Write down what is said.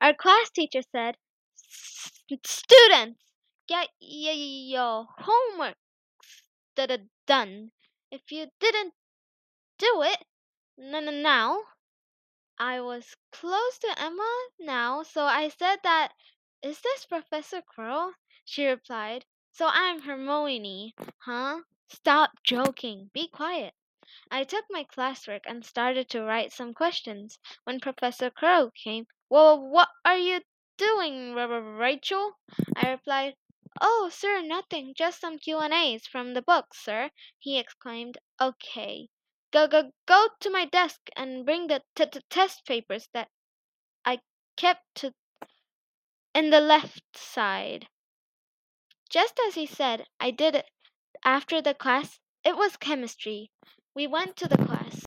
Our class teacher said, "Students, get your homework done. If you didn't do it now." I was close to Emma now, so I said that, "Is this Professor Quirrell?" She replied, "So I'm Hermione, huh? Stop joking. Be quiet." I took my classwork and started to write some questions when Professor Quirrell came. "Well, what are you doing, Rachel?" I replied. "Oh, sir, nothing. Just some Q&As from the book, sir," he exclaimed. "Okay. Go to my desk and bring the test papers that I kept in the left side." Just as he said, I did it. After the class, it was chemistry. We went to the class.